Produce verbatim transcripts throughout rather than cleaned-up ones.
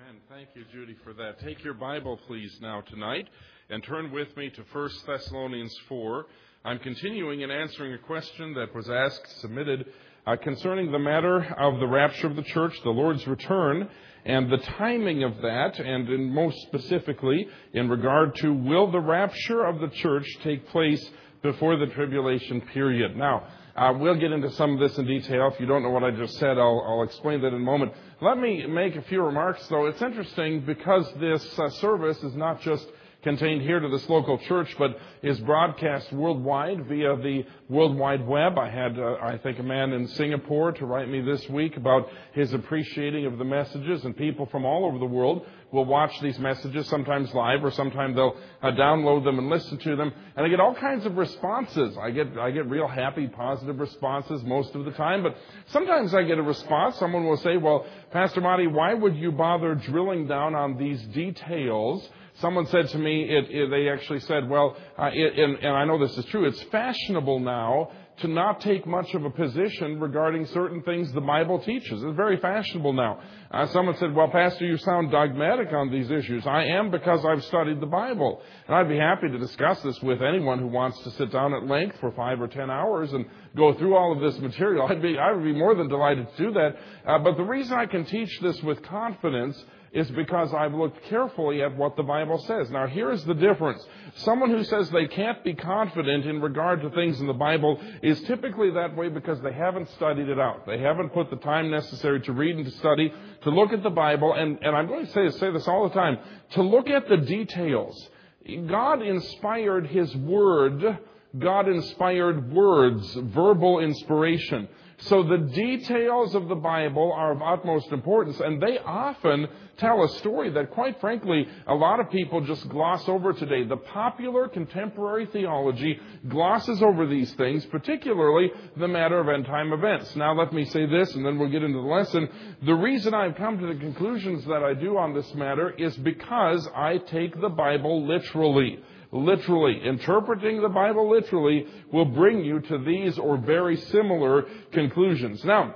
Amen. Thank you, Judy, for that. Take your Bible, please, now tonight, and turn with me to First Thessalonians four. I'm continuing in answering a question that was asked, submitted, uh, concerning the matter of the rapture of the church, the Lord's return, and the timing of that, and in most specifically, in regard to will the rapture of the church take place before the tribulation period. Now, Uh, we'll get into some of this in detail. If you don't know what I just said, I'll, I'll explain that in a moment. Let me make a few remarks, though. It's interesting because this uh, service is not just contained here to this local church, but is broadcast worldwide via the World Wide Web. I had, uh, I think, a man in Singapore to write me this week about his appreciating of the messages, and people from all over the world will watch these messages, sometimes live, or sometimes they'll uh, download them and listen to them. And I get all kinds of responses. I get I get real happy, positive responses most of the time, but sometimes I get a response. Someone will say, well, Pastor Monty, why would you bother drilling down on these details? Someone said to me, it, it, they actually said, well, uh, it, and, and I know this is true, it's fashionable now to not take much of a position regarding certain things the Bible teaches. It's very fashionable now. Uh, someone said, well, Pastor, you sound dogmatic on these issues. I am, because I've studied the Bible. And I'd be happy to discuss this with anyone who wants to sit down at length for five or ten hours and go through all of this material. I'd be, I would be more than delighted to do that. Uh, but the reason I can teach this with confidence is because I've looked carefully at what the Bible says. Now, here's the difference. Someone who says they can't be confident in regard to things in the Bible is typically that way because they haven't studied it out. They haven't put the time necessary to read and to study, to look at the Bible, and, and I'm going to say, say this all the time, to look at the details. God inspired His Word. God inspired words, verbal inspiration. So the details of the Bible are of utmost importance, and they often tell a story that, quite frankly, a lot of people just gloss over today. The popular contemporary theology glosses over these things, particularly the matter of end-time events. Now, let me say this, and then we'll get into the lesson. The reason I've come to the conclusions that I do on this matter is because I take the Bible literally. Literally. Interpreting the Bible literally will bring you to these or very similar conclusions. Now,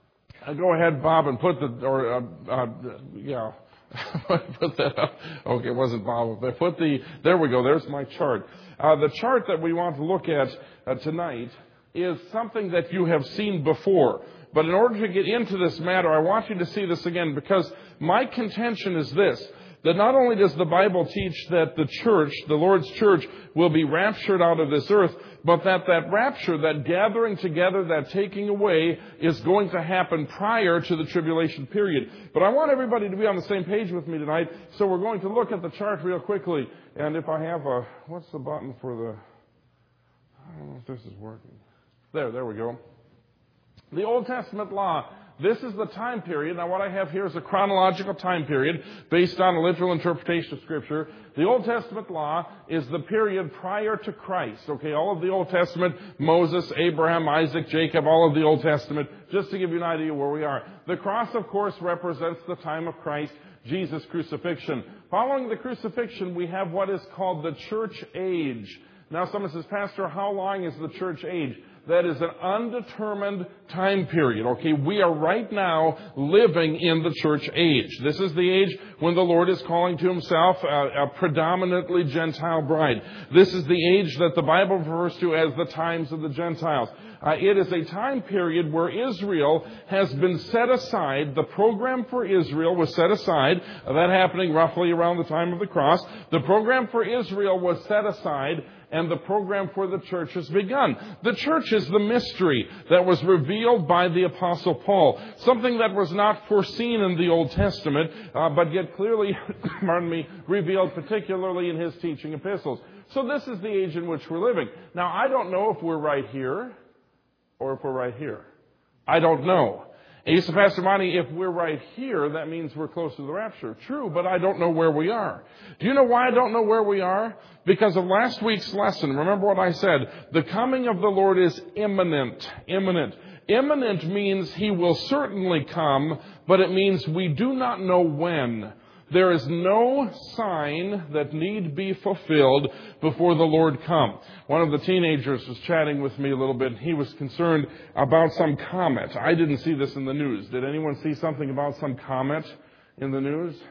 go ahead, Bob, and put the, or, uh, uh, yeah, put that up. Okay, it wasn't Bob, but put the, there we go, there's my chart. Uh, the chart that we want to look at uh, tonight is something that you have seen before. But in order to get into this matter, I want you to see this again, because my contention is this, that not only does the Bible teach that the church, the Lord's church, will be raptured out of this earth, but that that rapture, that gathering together, that taking away, is going to happen prior to the tribulation period. But I want everybody to be on the same page with me tonight, so we're going to look at the chart real quickly. And if I have a, what's the button for the, I don't know if this is working. There, there we go. The Old Testament law. This is the time period. Now, what I have here is a chronological time period based on a literal interpretation of Scripture. The Old Testament law is the period prior to Christ. Okay, all of the Old Testament, Moses, Abraham, Isaac, Jacob, all of the Old Testament, just to give you an idea where we are. The cross, of course, represents the time of Christ, Jesus' crucifixion. Following the crucifixion, we have what is called the church age. Now, someone says, Pastor, how long is the church age? That is an undetermined time period. Okay, we are right now living in the church age. This is the age when the Lord is calling to Himself a, a predominantly Gentile bride. This is the age that the Bible refers to as the times of the Gentiles. Uh, it is a time period where Israel has been set aside. The program for Israel was set aside. Uh, that happening roughly around the time of the cross. The program for Israel was set aside, and the program for the church has begun. The church is the mystery that was revealed by the Apostle Paul. Something that was not foreseen in the Old Testament, uh, but yet clearly, pardon me, revealed particularly in his teaching epistles. So this is the age in which we're living. Now, I don't know if we're right here or if we're right here. I don't know. And you say, Pastor Monty, if we're right here, that means we're close to the rapture. True, but I don't know where we are. Do you know why I don't know where we are? Because of last week's lesson. Remember what I said. The coming of the Lord is imminent. Imminent. Imminent means He will certainly come, but it means we do not know when. There is no sign that need be fulfilled before the Lord come. One of the teenagers was chatting with me a little bit. He was concerned about some comet. I didn't see this in the news. Did anyone see something about some comet in the news?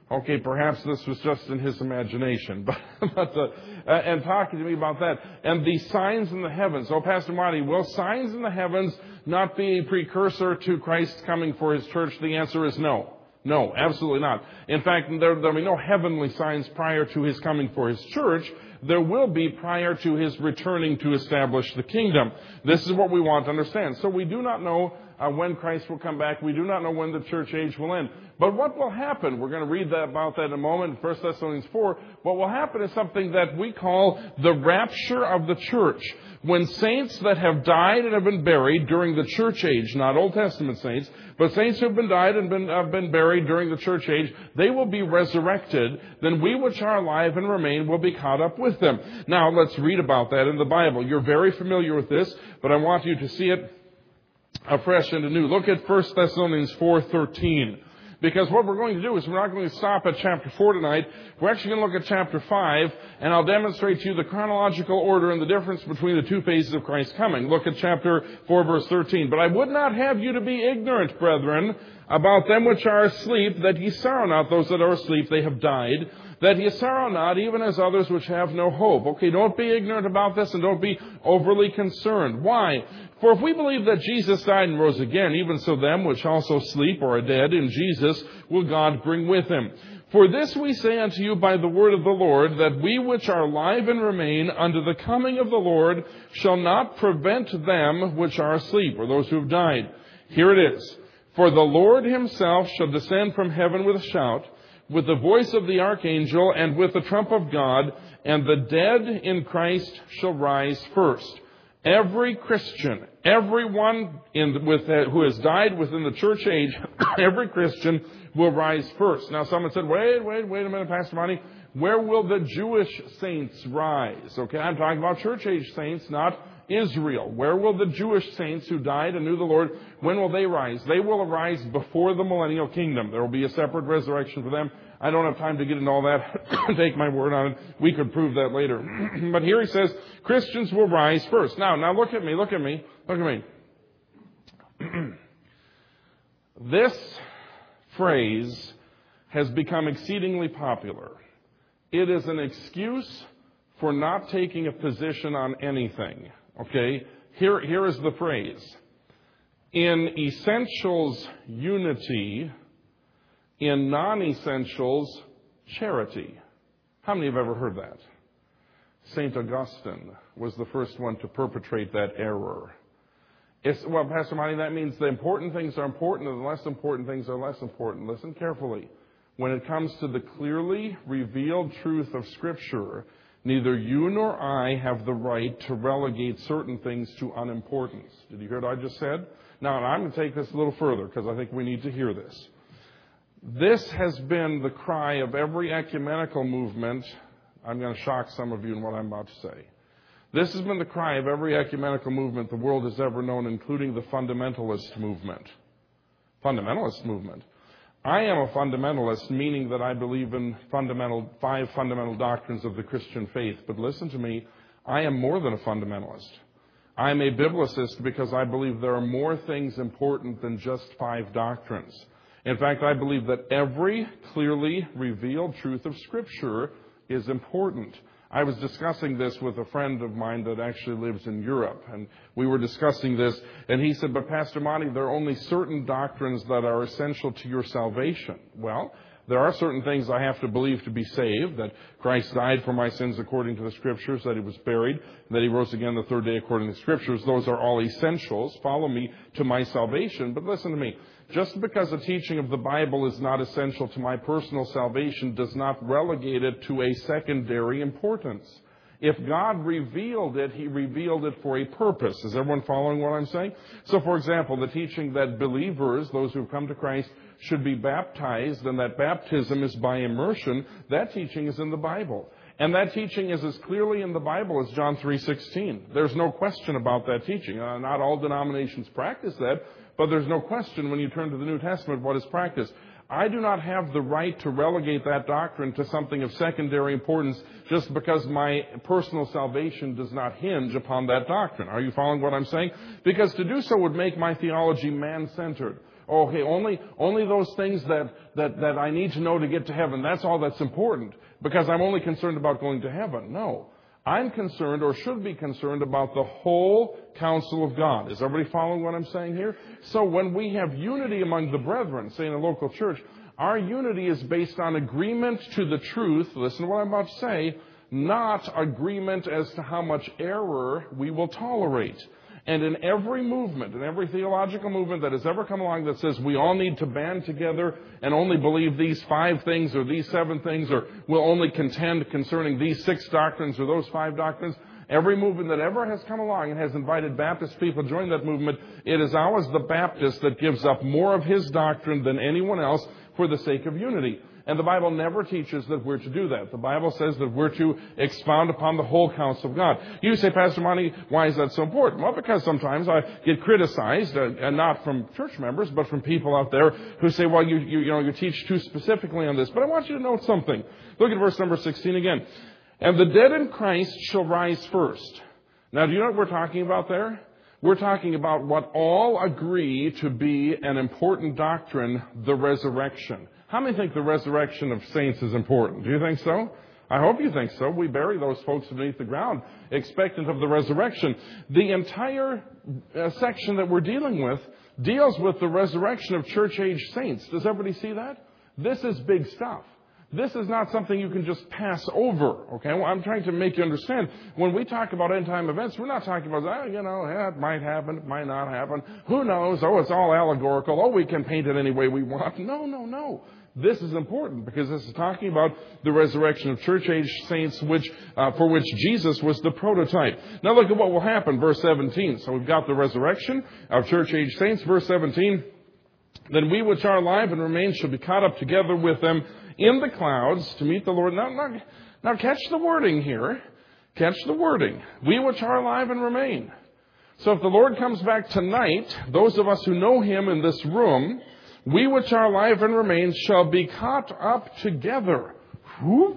Okay, perhaps this was just in his imagination, but, but uh, and talking to me about that. And the signs in the heavens. Oh, Pastor Marty, will signs in the heavens not be a precursor to Christ coming for his church? The answer is no. No, absolutely not. In fact, there will be no heavenly signs prior to his coming for his church. There will be prior to his returning to establish the kingdom. This is what we want to understand. So we do not know uh, when Christ will come back. We do not know when the church age will end. But what will happen? We're going to read that, about that in a moment in First Thessalonians four. What will happen is something that we call the rapture of the church. When saints that have died and have been buried during the church age, not Old Testament saints, but saints who have been died and been, have been buried during the church age, they will be resurrected. Then we which are alive and remain will be caught up with them. Now let's read about that in the Bible. You're very familiar with this, but I want you to see it afresh and anew. Look at First Thessalonians four thirteen. Because what we're going to do is we're not going to stop at chapter four tonight. We're actually going to look at chapter five, and I'll demonstrate to you the chronological order and the difference between the two phases of Christ's coming. Look at chapter four, verse thirteen. But I would not have you to be ignorant, brethren, about them which are asleep, that ye sorrow not. Those that are asleep, they have died. That ye sorrow not, even as others which have no hope. Okay, don't be ignorant about this and don't be overly concerned. Why? For if we believe that Jesus died and rose again, even so them which also sleep or are dead in Jesus will God bring with him. For this we say unto you by the word of the Lord, that we which are alive and remain unto the coming of the Lord shall not prevent them which are asleep, or those who have died. Here it is. For the Lord himself shall descend from heaven with a shout, with the voice of the archangel, and with the trump of God, and the dead in Christ shall rise first. Every Christian, everyone in, with, uh, who has died within the church age, every Christian will rise first. Now someone said, wait, wait, wait a minute, Pastor Monty. Where will the Jewish saints rise? Okay, I'm talking about church age saints, not Israel. Where will the Jewish saints who died and knew the Lord, when will they rise? They will arise before the millennial kingdom. There will be a separate resurrection for them. I don't have time to get into all that. Take my word on it. We could prove that later. But here he says, Christians will rise first. Now, now look at me, look at me, look at me. This phrase has become exceedingly popular. It is an excuse for not taking a position on anything. Okay? Here, here is the phrase. In essentials, unity. In non-essentials, charity. How many have ever heard that? Saint Augustine was the first one to perpetrate that error. It's, well, Pastor Monty, that means the important things are important and the less important things are less important. Listen carefully. When it comes to the clearly revealed truth of Scripture, neither you nor I have the right to relegate certain things to unimportance. Did you hear what I just said? Now, I'm going to take this a little further because I think we need to hear this. This has been the cry of every ecumenical movement. I'm going to shock some of you in what I'm about to say. This has been the cry of every ecumenical movement the world has ever known, including the fundamentalist movement. Fundamentalist movement. I am a fundamentalist, meaning that I believe in fundamental, five fundamental doctrines of the Christian faith. But listen to me, I am more than a fundamentalist. I am a biblicist because I believe there are more things important than just five doctrines. In fact, I believe that every clearly revealed truth of Scripture is important. I was discussing this with a friend of mine that actually lives in Europe, and we were discussing this, and he said, but Pastor Monty, there are only certain doctrines that are essential to your salvation. Well, there are certain things I have to believe to be saved, that Christ died for my sins according to the Scriptures, that he was buried, that he rose again the third day according to the Scriptures. Those are all essentials. Follow me to my salvation. But listen to me. Just because the teaching of the Bible is not essential to my personal salvation does not relegate it to a secondary importance. If God revealed it, he revealed it for a purpose. Is everyone following what I'm saying? So, for example, the teaching that believers, those who have come to Christ, should be baptized and that baptism is by immersion, that teaching is in the Bible. And that teaching is as clearly in the Bible as John three sixteen. There's no question about that teaching. Uh, not all denominations practice that, but there's no question when you turn to the New Testament what is practiced. I do not have the right to relegate that doctrine to something of secondary importance just because my personal salvation does not hinge upon that doctrine. Are you following what I'm saying? Because to do so would make my theology man-centered. Okay, only only those things that, that, that I need to know to get to heaven, that's all that's important, because I'm only concerned about going to heaven. No. I'm concerned, or should be concerned, about the whole counsel of God. Is everybody following what I'm saying here? So when we have unity among the brethren, say in a local church, our unity is based on agreement to the truth, listen to what I'm about to say, not agreement as to how much error we will tolerate. And in every movement, in every theological movement that has ever come along that says we all need to band together and only believe these five things or these seven things, or we'll only contend concerning these six doctrines or those five doctrines, every movement that ever has come along and has invited Baptist people to join that movement, it is always the Baptist that gives up more of his doctrine than anyone else for the sake of unity. And the Bible never teaches that we're to do that. The Bible says that we're to expound upon the whole counsel of God. You say, Pastor Monty, why is that so important? Well, because sometimes I get criticized, uh, and not from church members, but from people out there who say, well, you, you, you know, you teach too specifically on this. But I want you to note something. Look at verse number sixteen again. And the dead in Christ shall rise first. Now, do you know what we're talking about there? We're talking about what all agree to be an important doctrine, the resurrection. How many think the resurrection of saints is important? Do you think so? I hope you think so. We bury those folks beneath the ground, expectant of the resurrection. The entire uh, section that we're dealing with deals with the resurrection of church-age saints. Does everybody see that? This is big stuff. This is not something you can just pass over, okay? Well, I'm trying to make you understand. When we talk about end-time events, we're not talking about, oh, you know, yeah, it might happen, it might not happen. Who knows? Oh, it's all allegorical. Oh, we can paint it any way we want. No, no, no. This is important because this is talking about the resurrection of church-age saints, which uh, for which Jesus was the prototype. Now look at what will happen, verse seventeen. So we've got the resurrection of church-age saints, verse seventeen. Then we which are alive and remain shall be caught up together with them in the clouds to meet the Lord. Now, now, now catch the wording here. Catch the wording. We which are alive and remain. So if the Lord comes back tonight, those of us who know Him in this room, we which are alive and remain shall be caught up together. Whoop.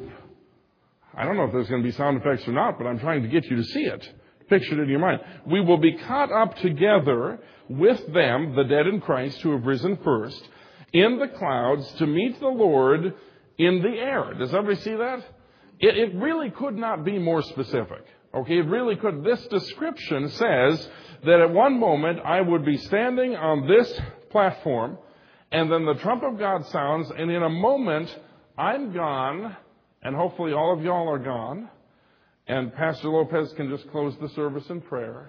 I don't know if there's going to be sound effects or not, but I'm trying to get you to see it. Picture it in your mind. We will be caught up together with them, the dead in Christ, who have risen first, in the clouds to meet the Lord in the air. Does everybody see that? It, it really could not be more specific. Okay, it really could. This description says that at one moment I would be standing on this platform, and then the trump of God sounds, and in a moment I'm gone, and hopefully all of y'all are gone, and Pastor Lopez can just close the service in prayer.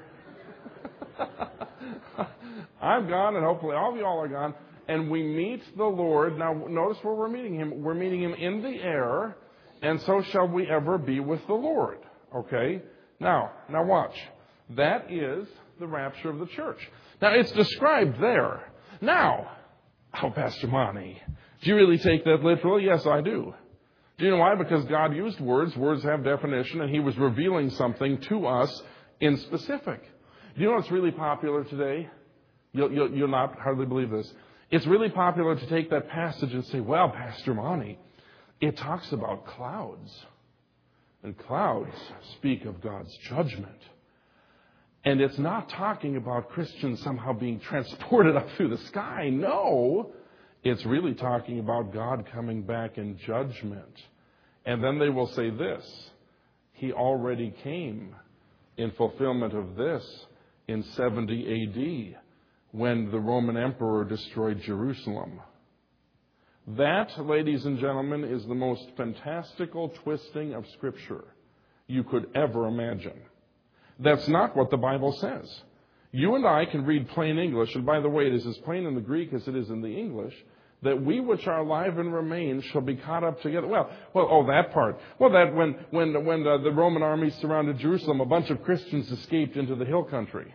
I'm gone, and hopefully all of y'all are gone, and we meet the Lord. Now, notice where we're meeting Him. We're meeting Him in the air, and so shall we ever be with the Lord. Okay? Now, now watch. That is the rapture of the church. Now, it's described there. Now, oh, Pastor Monty, do you really take that literally? Yes, I do. Do you know why? Because God used words. Words have definition, and He was revealing something to us in specific. Do you know what's really popular today? You'll, you'll, you'll not hardly believe this. It's really popular to take that passage and say, well, Pastor Monty, it talks about clouds. And clouds speak of God's judgment. And it's not talking about Christians somehow being transported up through the sky. No, it's really talking about God coming back in judgment. And then they will say this: He already came in fulfillment of this in seventy A D when the Roman emperor destroyed Jerusalem. That, ladies and gentlemen, is the most fantastical twisting of Scripture you could ever imagine. That's not what the Bible says. You and I can read plain English, and by the way, it is as plain in the Greek as it is in the English, that we which are alive and remain shall be caught up together. Well, well, oh, that part. Well, that when when when the, the Roman army surrounded Jerusalem, a bunch of Christians escaped into the hill country.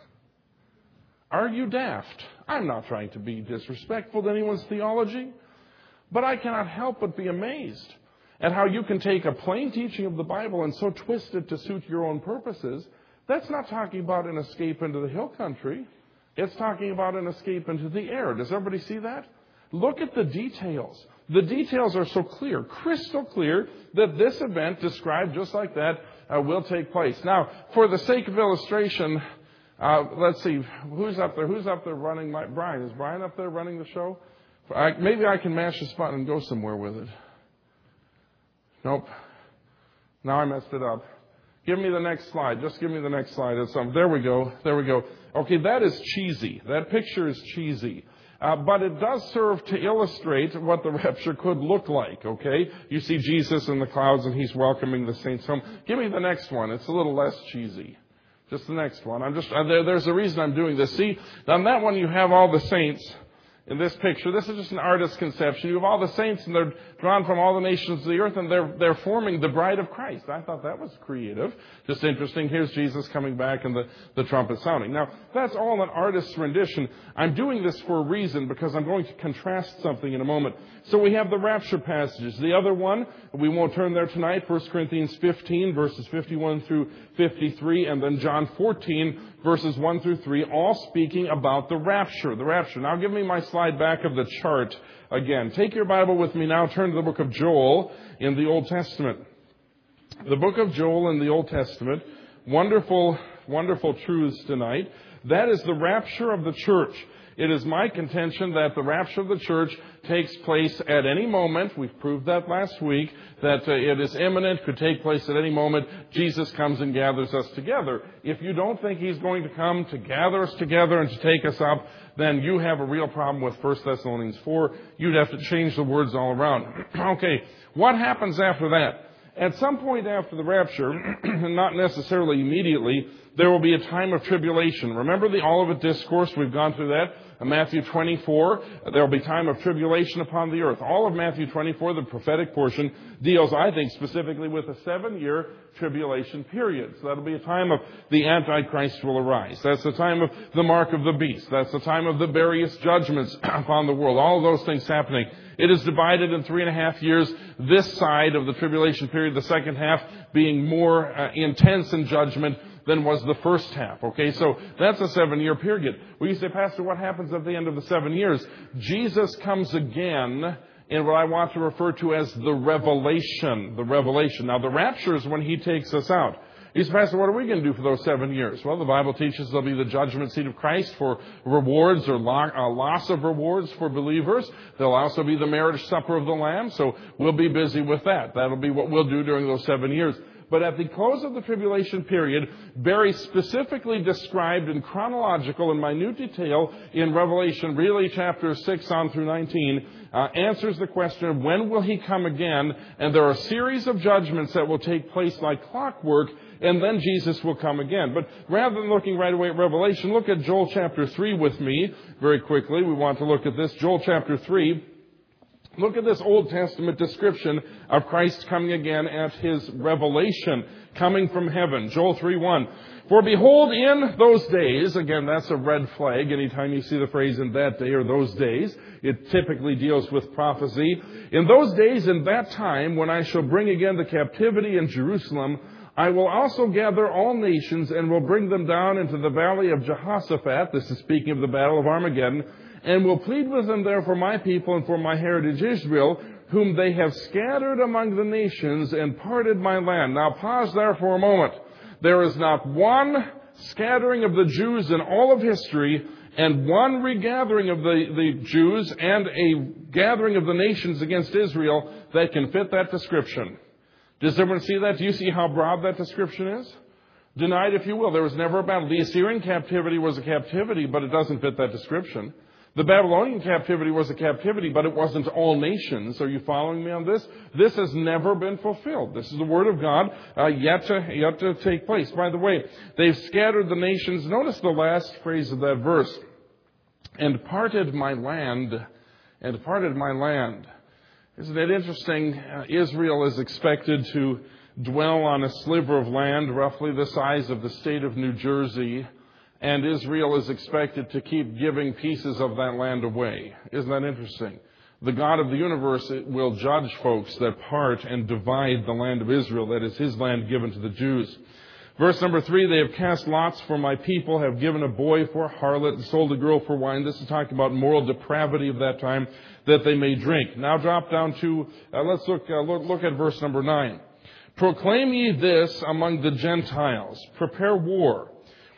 Are you daft? I'm not trying to be disrespectful to anyone's theology, but I cannot help but be amazed at how you can take a plain teaching of the Bible and so twist it to suit your own purposes. That's not talking about an escape into the hill country. It's talking about an escape into the air. Does everybody see that? Look at the details. The details are so clear, crystal clear, that this event described just like that uh, will take place. Now, for the sake of illustration, Uh, let's see, who's up there? Who's up there running my... Brian. Is Brian up there running the show? I, maybe I can mash this button and go somewhere with it. Nope. Now I messed it up. Give me the next slide. Just give me the next slide. It's, um, there we go. There we go. Okay, that is cheesy. That picture is cheesy. Uh, but it does serve to illustrate what the rapture could look like, okay? You see Jesus in the clouds and he's welcoming the saints home. Give me the next one. It's a little less cheesy. Just the next one. I'm just, uh, there, there's a reason I'm doing this. See, on that one you have all the saints. In this picture, this is just an artist's conception. You have all the saints, and they're drawn from all the nations of the earth, and they're they're forming the bride of Christ. I thought that was creative. Just interesting. Here's Jesus coming back, and the, the trumpet sounding. Now, that's all an artist's rendition. I'm doing this for a reason, because I'm going to contrast something in a moment. So we have the rapture passages. The other one, we won't turn there tonight, First Corinthians fifteen, verses fifty-one through fifty-three, and then John fourteen, verses one through three, all speaking about the rapture. The rapture. Now, give me my slide back of the chart again. Take your Bible with me now. Turn to the book of Joel in the Old Testament. The book of Joel in the Old Testament. Wonderful, wonderful truths tonight. That is the rapture of the church. It is my contention that the rapture of the church takes place at any moment. We've proved that last week, that uh, it is imminent, could take place at any moment. Jesus comes and gathers us together. If you don't think he's going to come to gather us together and to take us up, then you have a real problem with First Thessalonians four. You'd have to change the words all around. Okay, what happens after that? At some point after the rapture, not necessarily immediately, there will be a time of tribulation. Remember the Olivet Discourse? We've gone through that. In Matthew twenty-four, there will be time of tribulation upon the earth. All of Matthew twenty-four, the prophetic portion, deals, I think, specifically with a seven-year tribulation period. So that'll be a time of the Antichrist will arise. That's the time of the mark of the beast. That's the time of the various judgments upon the world. All of those things happening. It is divided in three and a half years, this side of the tribulation period, the second half being more uh, intense in judgment than was the first half. Okay, so that's a seven-year period. Well, you say, Pastor, what happens at the end of the seven years? Jesus comes again in what I want to refer to as the revelation. The revelation. Now, the rapture is when he takes us out. He says, Pastor, what are we going to do for those seven years? Well, the Bible teaches there'll be the judgment seat of Christ for rewards or loss of rewards for believers. There'll also be the marriage supper of the Lamb, so we'll be busy with that. That'll be what we'll do during those seven years. But at the close of the tribulation period, very specifically described in chronological and minute detail in Revelation, really chapters six on through nineteen, uh, answers the question of when will he come again? And there are a series of judgments that will take place like clockwork, and then Jesus will come again. But rather than looking right away at Revelation, look at Joel chapter three with me very quickly. We want to look at this. Joel chapter three. Look at this Old Testament description of Christ coming again at his revelation, coming from heaven. Joel three one. For behold, in those days, again, that's a red flag. Anytime you see the phrase in that day or those days, it typically deals with prophecy. In those days, in that time, when I shall bring again the captivity in Jerusalem, I will also gather all nations and will bring them down into the valley of Jehoshaphat. This is speaking of the battle of Armageddon. And will plead with them there for my people and for my heritage Israel, whom they have scattered among the nations and parted my land. Now pause there for a moment. There is not one scattering of the Jews in all of history and one regathering of the, the Jews and a gathering of the nations against Israel that can fit that description. Does everyone see that? Do you see how broad that description is? Denied, if you will. There was never a battle. The Assyrian captivity was a captivity, but it doesn't fit that description. The Babylonian captivity was a captivity, but it wasn't all nations. Are you following me on this? This has never been fulfilled. This is the Word of God uh, yet to yet to take place. By the way, they've scattered the nations. Notice the last phrase of that verse. And parted my land. And parted my land. Isn't it interesting? Uh, Israel is expected to dwell on a sliver of land roughly the size of the state of New Jersey. And Israel is expected to keep giving pieces of that land away. Isn't that interesting? The God of the universe will judge folks that part and divide the land of Israel. That is his land given to the Jews. Verse number three, they have cast lots for my people, have given a boy for a harlot, and sold a girl for wine. This is talking about moral depravity of that time, that they may drink. Now drop down to, uh, let's look, uh, look, look at verse number nine. Proclaim ye this among the Gentiles. Prepare war.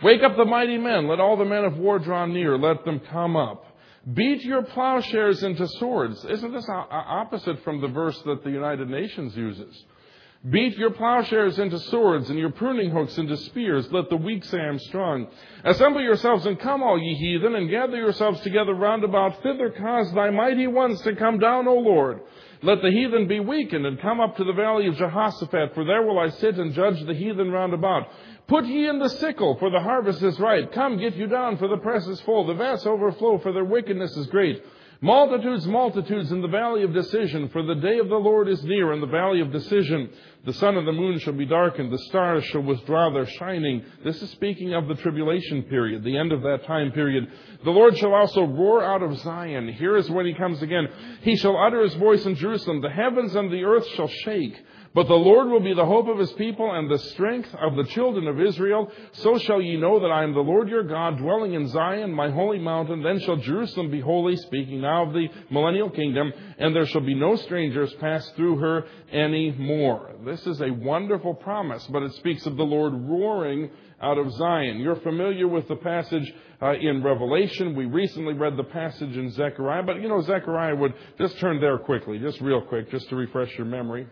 Wake up the mighty men. Let all the men of war draw near. Let them come up. Beat your plowshares into swords. Isn't this opposite from the verse that the United Nations uses? Beat your plowshares into swords and your pruning hooks into spears. Let the weak say, I am strong. Assemble yourselves and come, all ye heathen, and gather yourselves together round about. Thither cause thy mighty ones to come down, O Lord. Let the heathen be weakened and come up to the valley of Jehoshaphat, for there will I sit and judge the heathen round about. Put ye in the sickle, for the harvest is ripe. Come, get you down, for the press is full. The vats overflow, for their wickedness is great. Multitudes, multitudes in the valley of decision, for the day of the Lord is near in the valley of decision. The sun and the moon shall be darkened, the stars shall withdraw their shining. This is speaking of the tribulation period, the end of that time period. The Lord shall also roar out of Zion. Here is when he comes again. He shall utter his voice in Jerusalem. The heavens and the earth shall shake. But the Lord will be the hope of his people and the strength of the children of Israel. So shall ye know that I am the Lord your God, dwelling in Zion, my holy mountain. Then shall Jerusalem be holy, speaking now of the millennial kingdom, and there shall be no strangers pass through her any more. This is a wonderful promise, but it speaks of the Lord roaring out of Zion. You're familiar with the passage uh, in Revelation. We recently read the passage in Zechariah, but you know, Zechariah would just turn there quickly, just real quick, just to refresh your memory.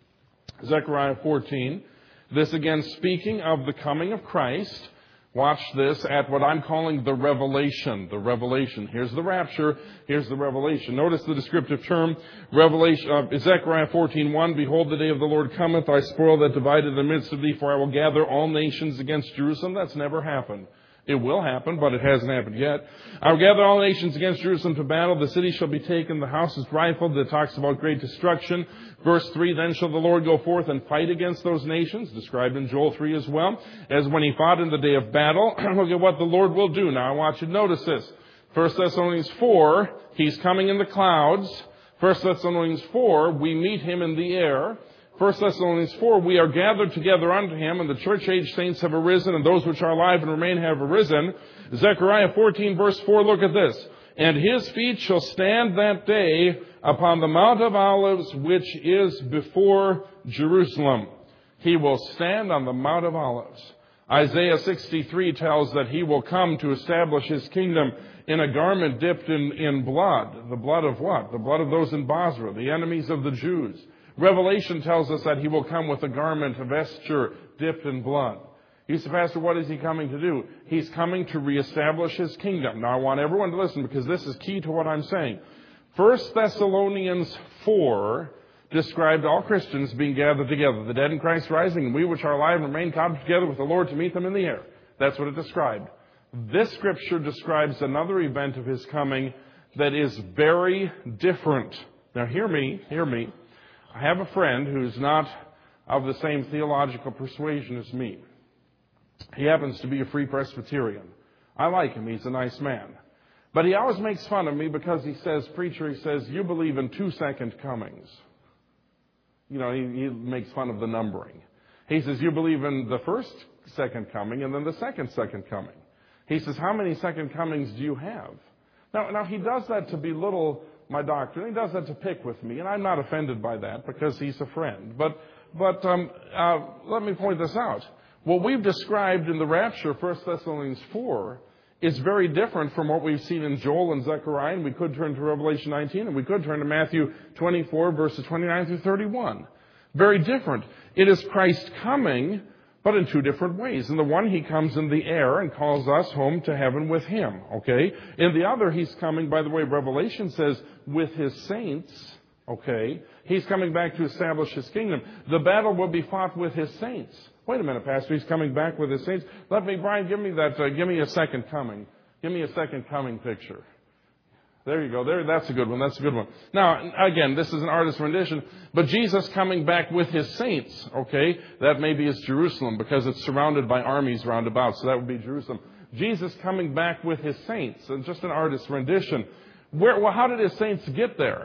Zechariah fourteen, this again speaking of the coming of Christ. Watch this at what I'm calling the revelation. The revelation. Here's the rapture. Here's the revelation. Notice the descriptive term. Revelation. Uh, Zechariah fourteen one. Behold, the day of the Lord cometh. I spoil that divided in the midst of thee, for I will gather all nations against Jerusalem. That's never happened. It will happen, but it hasn't happened yet. I will gather all nations against Jerusalem to battle. The city shall be taken. The house is rifled. It talks about great destruction. Verse three, then shall the Lord go forth and fight against those nations, described in Joel three as well, as when he fought in the day of battle. Look at what the Lord will do. Now I want you to notice this. First Thessalonians four, he's coming in the clouds. First Thessalonians four, we meet him in the air. First Thessalonians four, we are gathered together unto him, and the church age saints have arisen, and those which are alive and remain have arisen. Zechariah fourteen, verse four, look at this. And his feet shall stand that day upon the Mount of Olives, which is before Jerusalem. He will stand on the Mount of Olives. Isaiah sixty-three tells that he will come to establish his kingdom in a garment dipped in, in blood. The blood of what? The blood of those in Basra, the enemies of the Jews. Revelation tells us that he will come with a garment, a vesture dipped in blood. You say, Pastor, what is he coming to do? He's coming to reestablish his kingdom. Now, I want everyone to listen because this is key to what I'm saying. First Thessalonians four described all Christians being gathered together, the dead in Christ rising, and we which are alive remain gathered together with the Lord to meet them in the air. That's what it described. This scripture describes another event of his coming that is very different. Now, hear me, hear me. I have a friend who's not of the same theological persuasion as me. He happens to be a Free Presbyterian. I like him. He's a nice man. But he always makes fun of me because he says, preacher, he says, you believe in two second comings. You know, he, he makes fun of the numbering. He says, you believe in the first second coming and then the second second coming. He says, how many second comings do you have? Now, now he does that to belittle my doctrine. He does that to pick with me, and I'm not offended by that because he's a friend. But but um, uh, let me point this out. What we've described in the rapture, First Thessalonians four, is very different from what we've seen in Joel and Zechariah, and we could turn to Revelation nineteen, and we could turn to Matthew twenty-four, verses twenty-nine through thirty-one. Very different. It is Christ coming, but in two different ways. In the one, he comes in the air and calls us home to heaven with him, okay? In the other, he's coming, by the way, Revelation says, with his saints, okay? He's coming back to establish his kingdom. The battle will be fought with his saints. Wait a minute, Pastor, he's coming back with his saints. Let me, Brian, give me that, uh, give me a second coming. Give me a second coming picture. There you go. There, that's a good one. That's a good one. Now, again, this is an artist's rendition, but Jesus coming back with his saints, okay? That maybe is Jerusalem because it's surrounded by armies round about, so that would be Jerusalem. Jesus coming back with his saints, and just an artist's rendition. Where, well, how did his saints get there?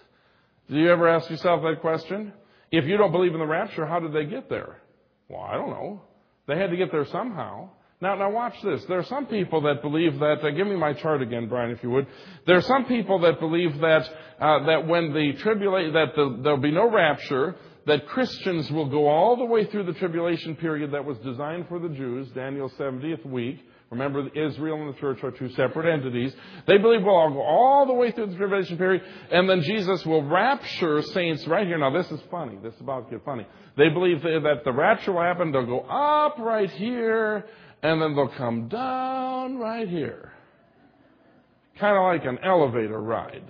Do you ever ask yourself that question? If you don't believe in the rapture, how did they get there? Well, I don't know. They had to get there somehow. Now, now watch this. There are some people that believe that, uh, give me my chart again, Brian, if you would. There are some people that believe that, uh, that when the tribulation, that the, there'll be no rapture, that Christians will go all the way through the tribulation period that was designed for the Jews, Daniel's seventieth week. Remember, Israel and the church are two separate entities. They believe we'll all go all the way through the tribulation period, and then Jesus will rapture saints right here. Now, this is funny. This is about to get funny. They believe that the rapture will happen. They'll go up right here, and then they'll come down right here. Kind of like an elevator ride.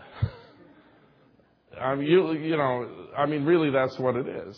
I mean, you, you know, I mean, really, that's what it is.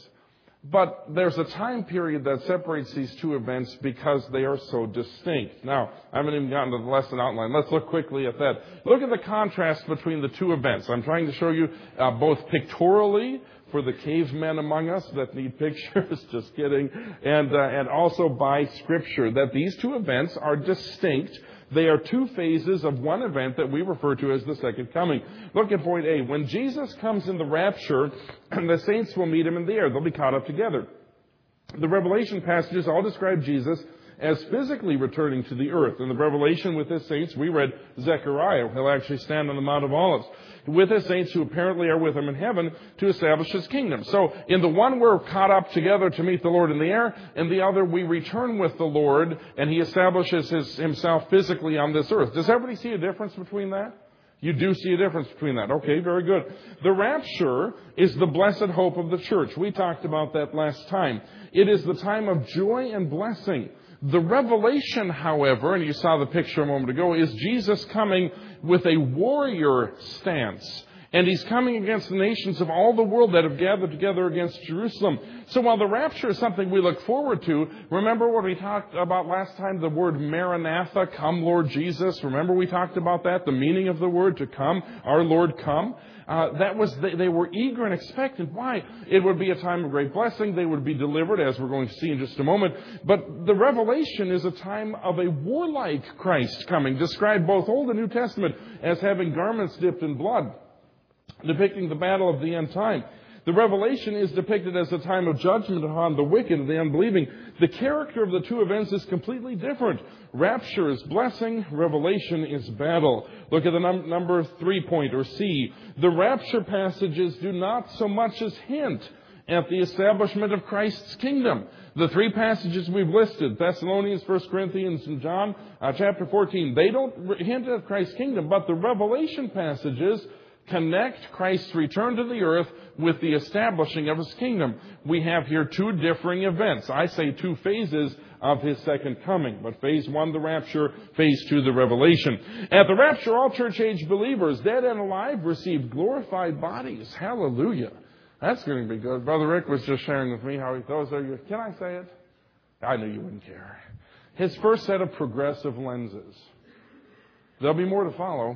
But there's a time period that separates these two events because they are so distinct. Now, I haven't even gotten to the lesson outline. Let's look quickly at that. Look at the contrast between the two events. I'm trying to show you uh, both pictorially for the cavemen among us that need pictures, just kidding, and, uh, and also by Scripture, that these two events are distinct. They are two phases of one event that we refer to as the second coming. Look at point A. When Jesus comes in the rapture, the saints will meet him in the air. They'll be caught up together. The Revelation passages all describe Jesus as physically returning to the earth. In the Revelation with his saints, we read Zechariah. He'll actually stand on the Mount of Olives with his saints who apparently are with him in heaven to establish his kingdom. So in the one, we're caught up together to meet the Lord in the air. In the other, we return with the Lord and he establishes his, himself physically on this earth. Does everybody see a difference between that? You do see a difference between that. Okay, very good. The rapture is the blessed hope of the church. We talked about that last time. It is the time of joy and blessing. The revelation, however, and you saw the picture a moment ago, is Jesus coming with a warrior stance. And he's coming against the nations of all the world that have gathered together against Jerusalem. So while the rapture is something we look forward to, remember what we talked about last time, the word Maranatha, come Lord Jesus. Remember we talked about that, the meaning of the word to come, our Lord come. Uh, that was, they, they were eager and expectant. Why? It would be a time of great blessing. They would be delivered, as we're going to see in just a moment. But the Revelation is a time of a warlike Christ coming, described both Old and New Testament as having garments dipped in blood, depicting the battle of the end time. The Revelation is depicted as a time of judgment upon the wicked and the unbelieving. The character of the two events is completely different. Rapture is blessing. Revelation is battle. Look at the num- number three point, or C. The rapture passages do not so much as hint at the establishment of Christ's kingdom. The three passages we've listed, Thessalonians, First Corinthians, and John, uh, chapter fourteen, they don't hint at Christ's kingdom, but the Revelation passages connect Christ's return to the earth with the establishing of his kingdom. We have here two differing events. I say two phases of his second coming. But phase one, the rapture. Phase two, the revelation. At the rapture, all church-age believers, dead and alive, receive glorified bodies. Hallelujah. That's going to be good. Brother Rick was just sharing with me how he those are your... Can I say it? I knew you wouldn't care. His first set of progressive lenses. There'll be more to follow.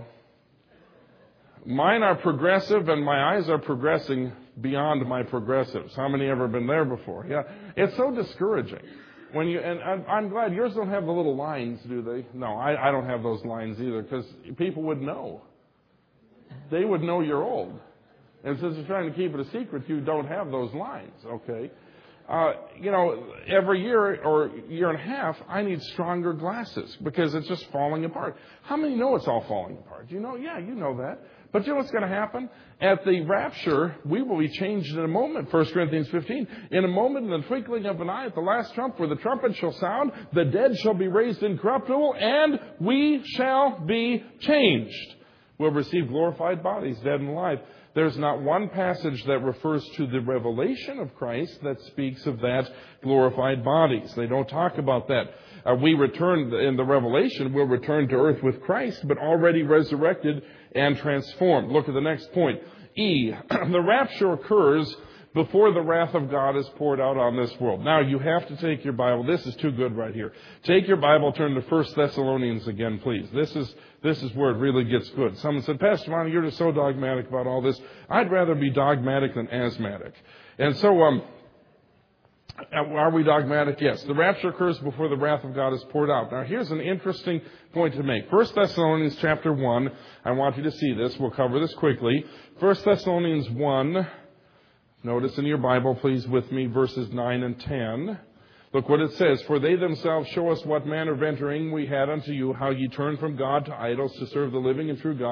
Mine are progressive, and my eyes are progressing beyond my progressives. How many ever been there before? Yeah, it's so discouraging when you. And I'm, I'm glad yours don't have the little lines, do they? No, I, I don't have those lines either, because people would know. They would know you're old, and since you're trying to keep it a secret, you don't have those lines. Okay, uh, you know, every year or year and a half, I need stronger glasses because it's just falling apart. How many know it's all falling apart? You know, yeah, you know that. But you know what's going to happen? At the rapture, we will be changed in a moment. First Corinthians fifteen. In a moment, in the twinkling of an eye, at the last trump, where the trumpet shall sound, the dead shall be raised incorruptible, and we shall be changed. We'll receive glorified bodies, dead and alive. There's not one passage that refers to the revelation of Christ that speaks of that glorified bodies. They don't talk about that. Uh, we return in the Revelation, we'll return to earth with Christ, but already resurrected and transformed. Look at the next point. E. The rapture occurs before the wrath of God is poured out on this world. Now, you have to take your Bible. This is too good right here. Take your Bible, turn to First Thessalonians again, please. This is this is where it really gets good. Someone said, Pastor Monty, you're just so dogmatic about all this. I'd rather be dogmatic than asthmatic. And so, um, are we dogmatic? Yes. The rapture occurs before the wrath of God is poured out. Now, here's an interesting point to make. First Thessalonians chapter one. I want you to see this. We'll cover this quickly. First Thessalonians one. Notice in your Bible, please, with me, verses nine and ten. Look what it says. For they themselves show us what manner of entering we had unto you, how ye turned from God to idols to serve the living and true God,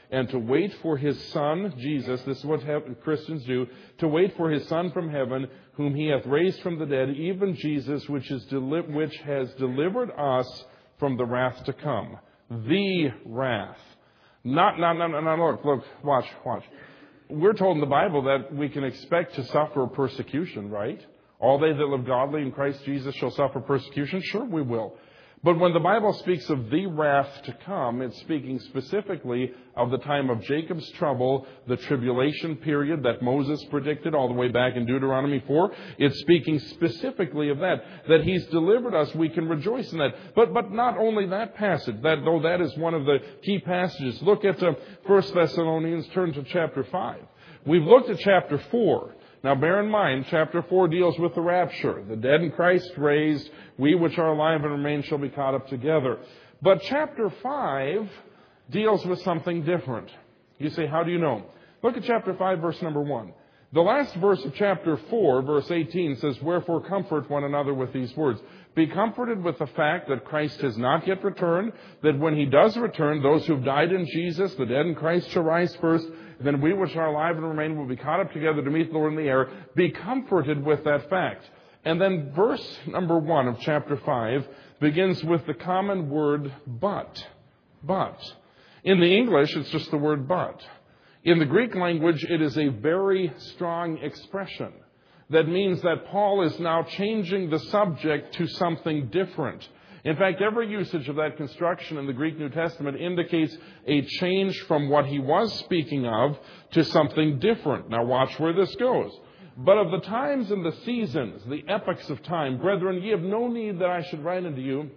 and to wait for His Son, Jesus. This is what Christians do, to wait for His Son from heaven, whom He hath raised from the dead, even Jesus, which is deli- which has delivered us from the wrath to come. The wrath. Not, not, not, not, look, look, watch, watch. We're told in the Bible that we can expect to suffer persecution, right? All they that live godly in Christ Jesus shall suffer persecution. Sure, we will. But when the Bible speaks of the wrath to come, it's speaking specifically of the time of Jacob's trouble, the tribulation period that Moses predicted all the way back in Deuteronomy four. It's speaking specifically of that, that He's delivered us. We can rejoice in that. But but not only that passage, that though that is one of the key passages. Look at uh, First Thessalonians, turn to chapter five. We've looked at chapter four. Now bear in mind, chapter four deals with the rapture. The dead in Christ raised, we which are alive and remain shall be caught up together. But chapter five deals with something different. You say, how do you know? Look at chapter five, verse number one. The last verse of chapter four, verse eighteen, says, wherefore comfort one another with these words. Be comforted with the fact that Christ has not yet returned, that when He does return, those who have died in Jesus, the dead in Christ, shall rise first. Then we which are alive and remain will be caught up together to meet the Lord in the air. Be comforted with that fact. And then verse number one of chapter five begins with the common word but. But. In the English, it's just the word but. In the Greek language, it is a very strong expression. That means that Paul is now changing the subject to something different. In fact, every usage of that construction in the Greek New Testament indicates a change from what he was speaking of to something different. Now watch where this goes. But of the times and the seasons, the epochs of time, brethren, ye have no need that I should write unto you.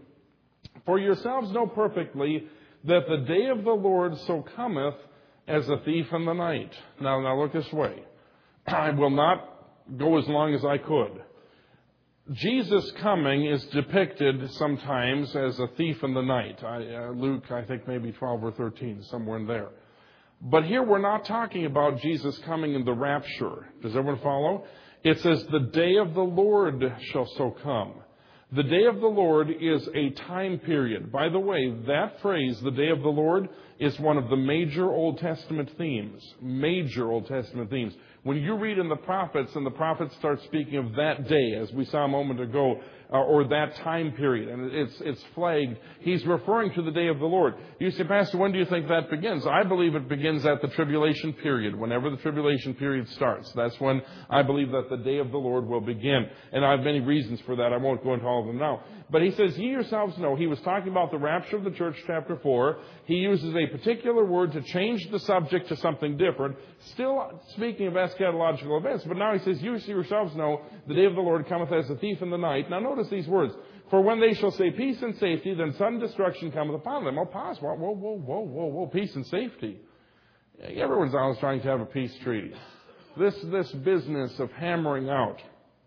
For yourselves know perfectly that the day of the Lord so cometh as a thief in the night. Now, now look this way. I will not go as long as I could. Jesus' coming is depicted sometimes as a thief in the night. I, uh, Luke, I think maybe twelve or thirteen, somewhere in there. But here we're not talking about Jesus coming in the rapture. Does everyone follow? It says, the day of the Lord shall so come. The day of the Lord is a time period. By the way, that phrase, the day of the Lord, is one of the major Old Testament themes. Major Old Testament themes. When you read in the prophets, and the prophets start speaking of that day, as we saw a moment ago, uh, or that time period, and it's it's flagged, he's referring to the day of the Lord. You say, Pastor, when do you think that begins? I believe it begins at the tribulation period, whenever the tribulation period starts. That's when I believe that the day of the Lord will begin. And I have many reasons for that. I won't go into all of them now. But he says, ye yourselves know, he was talking about the rapture of the church, chapter four. He uses a particular word to change the subject to something different, still speaking of eschatological events. But now he says, you yourselves know, the day of the Lord cometh as a thief in the night. Now notice these words. For when they shall say peace and safety, then sudden destruction cometh upon them. Oh, pause. Whoa, whoa, whoa, whoa, whoa, whoa. Peace and safety. Everyone's always trying to have a peace treaty. This, this business of hammering out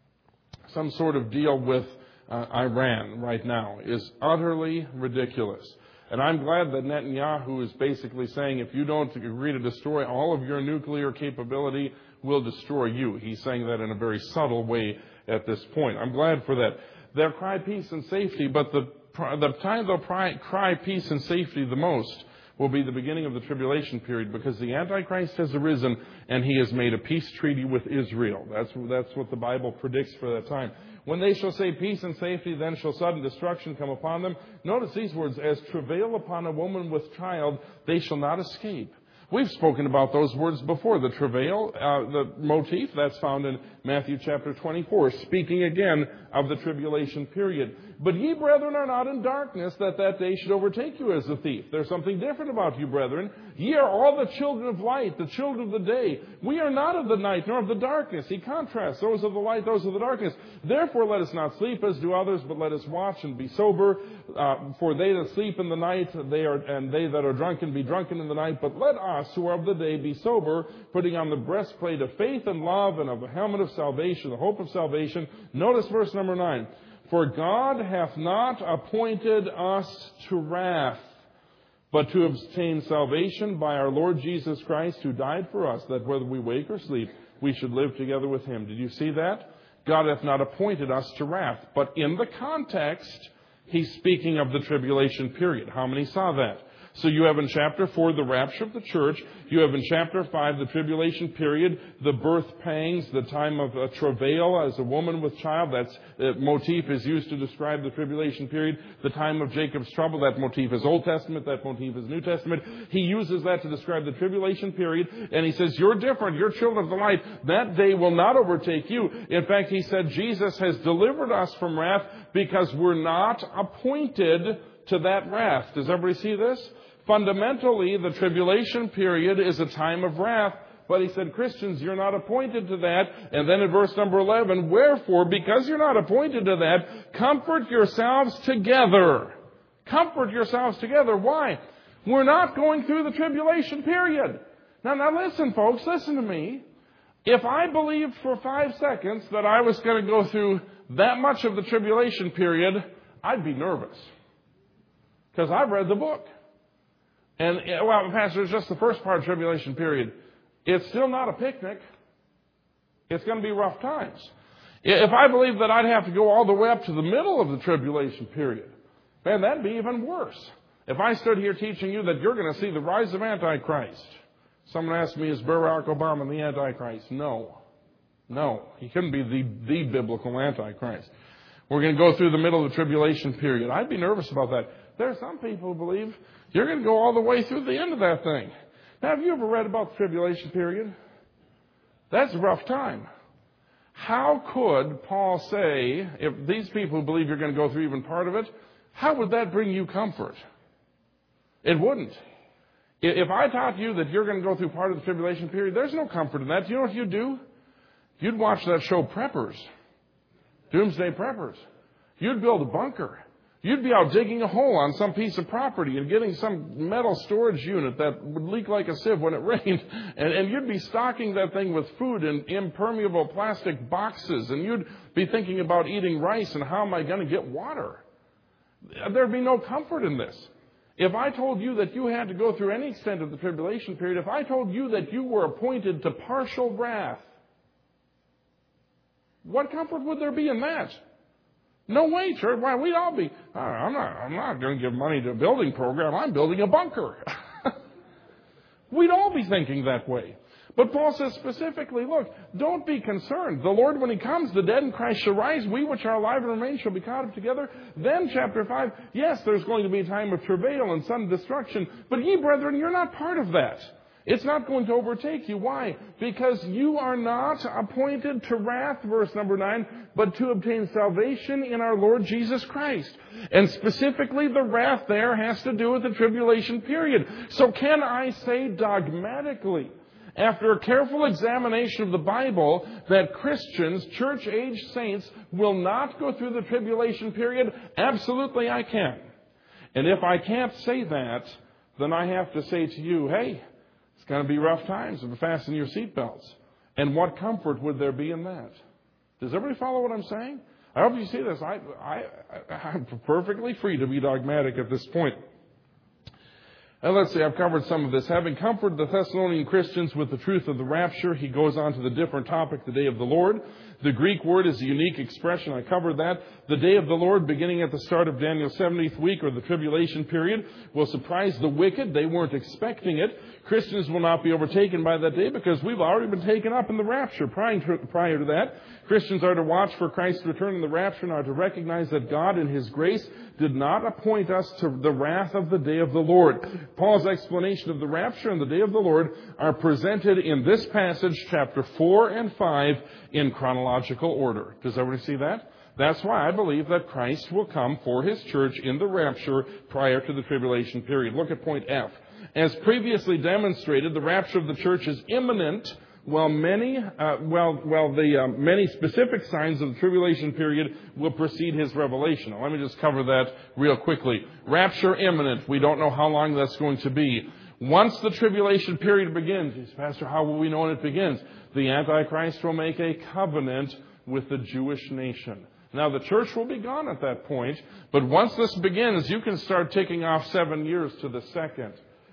some sort of deal with uh, Iran right now is utterly ridiculous. And I'm glad that Netanyahu is basically saying, if you don't agree to destroy all of your nuclear capability, we'll destroy you. He's saying that in a very subtle way at this point. I'm glad for that. They'll cry peace and safety, but the, the time they'll cry, cry peace and safety the most will be the beginning of the tribulation period, because the Antichrist has arisen and he has made a peace treaty with Israel. That's, that's what the Bible predicts for that time. When they shall say peace and safety, then shall sudden destruction come upon them. Notice these words, as travail upon a woman with child, they shall not escape. We've spoken about those words before. The travail, uh, the motif, that's found in Matthew chapter twenty-four, speaking again of the tribulation period. But ye, brethren, are not in darkness, that that day should overtake you as a thief. There's something different about you, brethren. Ye are all the children of light, the children of the day. We are not of the night, nor of the darkness. He contrasts those of the light, those of the darkness. Therefore let us not sleep as do others, but let us watch and be sober. Uh, for they that sleep in the night, they are, and they that are drunken be drunken in the night. But let us, who are of the day, be sober, putting on the breastplate of faith and love, and of the helmet of salvation, the hope of salvation. Notice verse number nine. For God hath not appointed us to wrath, but to obtain salvation by our Lord Jesus Christ, who died for us, that whether we wake or sleep, we should live together with him. Did you see that? God hath not appointed us to wrath. But in the context, he's speaking of the tribulation period. How many saw that? So you have in chapter four the rapture of the church. You have in chapter five the tribulation period, the birth pangs, the time of uh, travail as a woman with child. That's uh, motif is used to describe the tribulation period. The time of Jacob's trouble, that motif is Old Testament, that motif is New Testament. He uses that to describe the tribulation period, and he says, you're different, you're children of the light. That day will not overtake you. In fact, he said, Jesus has delivered us from wrath because we're not appointed to that wrath. Does everybody see this? Fundamentally, the tribulation period is a time of wrath. But he said, Christians, you're not appointed to that. And then in verse number eleven, wherefore, because you're not appointed to that, comfort yourselves together. Comfort yourselves together. Why? We're not going through the tribulation period. Now, now listen, folks, listen to me. If I believed for five seconds that I was going to go through that much of the tribulation period, I'd be nervous. Because I've read the book. And, well, Pastor, it's just the first part of the tribulation period. It's still not a picnic. It's going to be rough times. If I believed that I'd have to go all the way up to the middle of the tribulation period, man, that'd be even worse. If I stood here teaching you that you're going to see the rise of Antichrist. Someone asked me, is Barack Obama the Antichrist? No. No. He couldn't be the, the biblical Antichrist. We're going to go through the middle of the tribulation period. I'd be nervous about that. There are some people who believe you're going to go all the way through the end of that thing. Now, have you ever read about the tribulation period? That's a rough time. How could Paul say, if these people who believe you're going to go through even part of it, how would that bring you comfort? It wouldn't. If I taught you that you're going to go through part of the tribulation period, there's no comfort in that. Do you know what you'd do? You'd watch that show Preppers. Doomsday Preppers. You'd build a bunker. You'd be out digging a hole on some piece of property and getting some metal storage unit that would leak like a sieve when it rained. And, and you'd be stocking that thing with food in impermeable plastic boxes. And you'd be thinking about eating rice and how am I going to get water? There'd be no comfort in this. If I told you that you had to go through any extent of the tribulation period, if I told you that you were appointed to partial wrath, what comfort would there be in that? No way, church. Why, we'd all be, oh, I'm not, I'm not going to give money to a building program. I'm building a bunker. We'd all be thinking that way. But Paul says specifically, look, don't be concerned. The Lord, when He comes, the dead in Christ shall rise. We which are alive and remain shall be caught up together. Then, chapter five, yes, there's going to be a time of travail and sudden destruction. But ye, brethren, you're not part of that. It's not going to overtake you. Why? Because you are not appointed to wrath, verse number nine, but to obtain salvation in our Lord Jesus Christ. And specifically, the wrath there has to do with the tribulation period. So can I say dogmatically, after a careful examination of the Bible, that Christians, church-age saints, will not go through the tribulation period? Absolutely I can. And if I can't say that, then I have to say to you, hey, it's going to be rough times, so fasten your seatbelts. And what comfort would there be in that? Does everybody follow what I'm saying? I hope you see this. I, I, I'm perfectly free to be dogmatic at this point. And let's see, I've covered some of this. Having comforted the Thessalonian Christians with the truth of the rapture, he goes on to the different topic, the day of the Lord. The Greek word is a unique expression. I covered that. The day of the Lord, beginning at the start of Daniel's seventieth week, or the tribulation period, will surprise the wicked. They weren't expecting it. Christians will not be overtaken by that day because we've already been taken up in the rapture. Prior to, prior to that, Christians are to watch for Christ's return in the rapture and are to recognize that God in His grace did not appoint us to the wrath of the day of the Lord. Paul's explanation of the rapture and the day of the Lord are presented in this passage, chapter four and five, in chronological order. Does everybody see that? That's why I believe that Christ will come for His church in the rapture prior to the tribulation period. Look at point F. As previously demonstrated, the rapture of the church is imminent, while many, uh, well, well, the uh, many specific signs of the tribulation period will precede His revelation. Now, let me just cover that real quickly. Rapture imminent. We don't know how long that's going to be. Once the tribulation period begins, he says, Pastor, how will we know when it begins? The Antichrist will make a covenant with the Jewish nation. Now, the church will be gone at that point, but once this begins, you can start ticking off seven years to the second.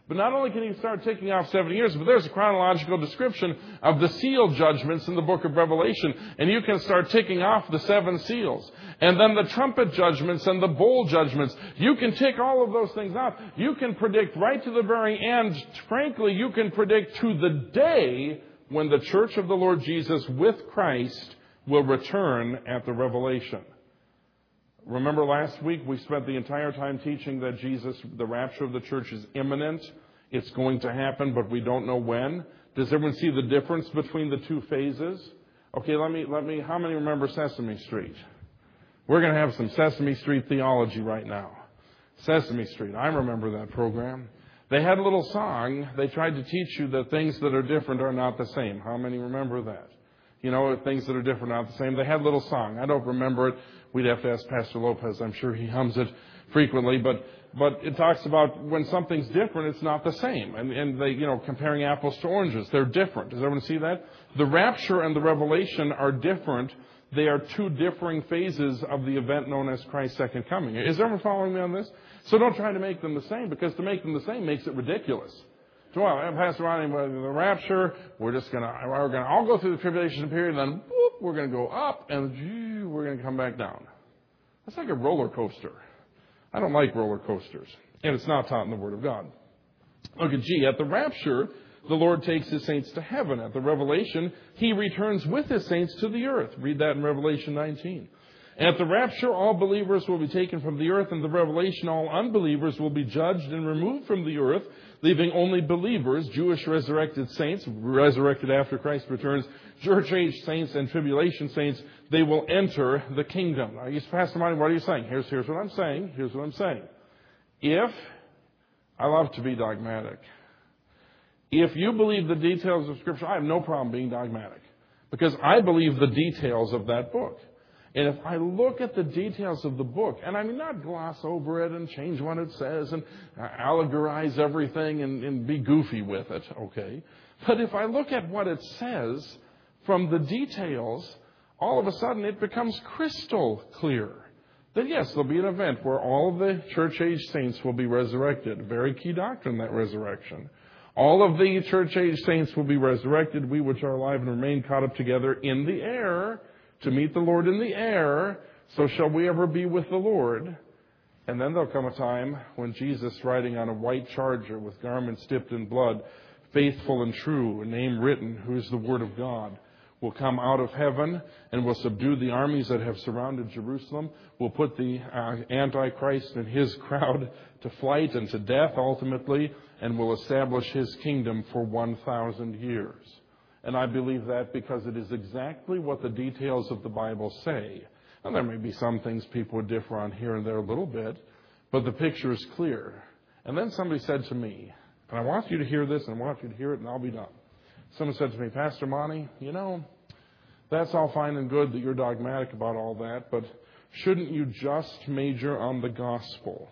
But not only can he start ticking off seventy years, but there's a chronological description of the seal judgments in the book of Revelation. And you can start ticking off the seven seals. And then the trumpet judgments and the bowl judgments. You can tick all of those things off. You can predict right to the very end. Frankly, you can predict to the day when the church of the Lord Jesus with Christ will return at the revelation. Remember last week we spent the entire time teaching that Jesus, the rapture of the church is imminent. It's going to happen, but we don't know when. Does everyone see the difference between the two phases? Okay, let me, let me, how many remember Sesame Street? We're going to have some Sesame Street theology right now. Sesame Street, I remember that program. They had a little song. They tried to teach you that things that are different are not the same. How many remember that? You know, things that are different are not the same. They had a little song. I don't remember it. We'd have to ask Pastor Lopez. I'm sure he hums it frequently. But but it talks about when something's different, it's not the same. And, and they, you know, comparing apples to oranges. They're different. Does everyone see that? The rapture and the revelation are different. They are two differing phases of the event known as Christ's second coming. Is everyone following me on this? So don't try to make them the same, because to make them the same makes it ridiculous. So, well, Pastor Ronnie, the rapture, we're just going to, we're going to all go through the tribulation period, and then whoop, we're going to go up, and gee, we're going to come back down. That's like a roller coaster. I don't like roller coasters, and it's not taught in the Word of God. Look at G. At the rapture, the Lord takes His saints to heaven. At the revelation, He returns with His saints to the earth. Read that in Revelation nineteen. At the rapture, all believers will be taken from the earth, and the revelation, all unbelievers will be judged and removed from the earth, leaving only believers, Jewish resurrected saints, resurrected after Christ returns, church-age saints and tribulation saints. They will enter the kingdom. Now, you Pastor Martin, what are you saying? Here's, here's what I'm saying. Here's what I'm saying. If, I love to be dogmatic. If you believe the details of Scripture, I have no problem being dogmatic, because I believe the details of that book. And if I look at the details of the book, and I mean not gloss over it and change what it says and allegorize everything and, and be goofy with it, okay? But if I look at what it says from the details, all of a sudden it becomes crystal clear that yes, there'll be an event where all of the church-age saints will be resurrected. Very key doctrine, that resurrection. All of the church-age saints will be resurrected, we which are alive and remain caught up together in the air to meet the Lord in the air, so shall we ever be with the Lord. And then there'll come a time when Jesus, riding on a white charger with garments dipped in blood, faithful and true, a name written, who is the Word of God, will come out of heaven and will subdue the armies that have surrounded Jerusalem, will put the uh, Antichrist and his crowd to flight and to death ultimately, and will establish his kingdom for one thousand years. And I believe that because it is exactly what the details of the Bible say. And there may be some things people would differ on here and there a little bit, but the picture is clear. And then somebody said to me, and I want you to hear this, and I want you to hear it, and I'll be done. Someone said to me, Pastor Monty, you know, that's all fine and good that you're dogmatic about all that, but shouldn't you just major on the gospel?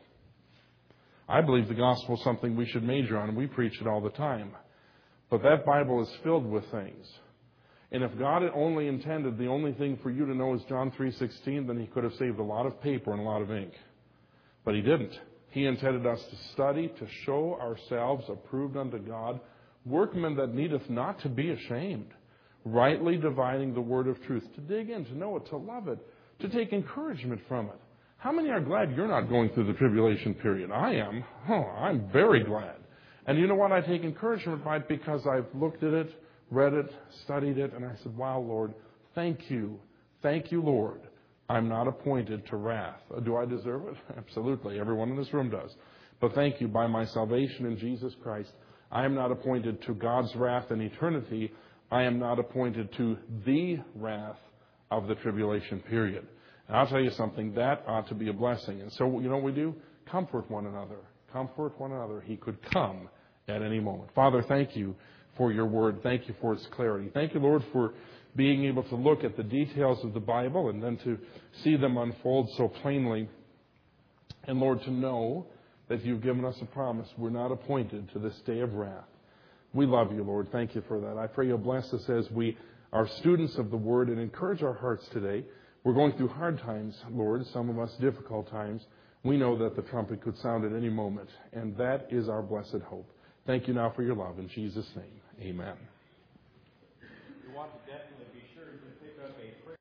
I believe the gospel is something we should major on, and we preach it all the time. But that Bible is filled with things. And if God had only intended the only thing for you to know is John three sixteen, then He could have saved a lot of paper and a lot of ink. But He didn't. He intended us to study, to show ourselves approved unto God, workmen that needeth not to be ashamed, rightly dividing the word of truth, to dig in, to know it, to love it, to take encouragement from it. How many are glad you're not going through the tribulation period? I am. Oh, I'm very glad. And you know what? I take encouragement by it because I've looked at it, read it, studied it, and I said, wow, Lord, thank you. Thank you, Lord. I'm not appointed to wrath. Do I deserve it? Absolutely. Everyone in this room does. But thank you. By my salvation in Jesus Christ, I am not appointed to God's wrath in eternity. I am not appointed to the wrath of the tribulation period. And I'll tell you something, that ought to be a blessing. And so, you know what we do? Comfort one another. Comfort one another. He could come at any moment. Father, thank you for your word. Thank you for its clarity. Thank you, Lord, for being able to look at the details of the Bible and then to see them unfold so plainly. And, Lord, to know that you've given us a promise. We're not appointed to this day of wrath. We love you, Lord. Thank you for that. I pray you'll bless us as we are students of the word and encourage our hearts today. We're going through hard times, Lord, some of us difficult times. We know that the trumpet could sound at any moment, and that is our blessed hope. Thank you now for your love. In Jesus' name, amen. You want to get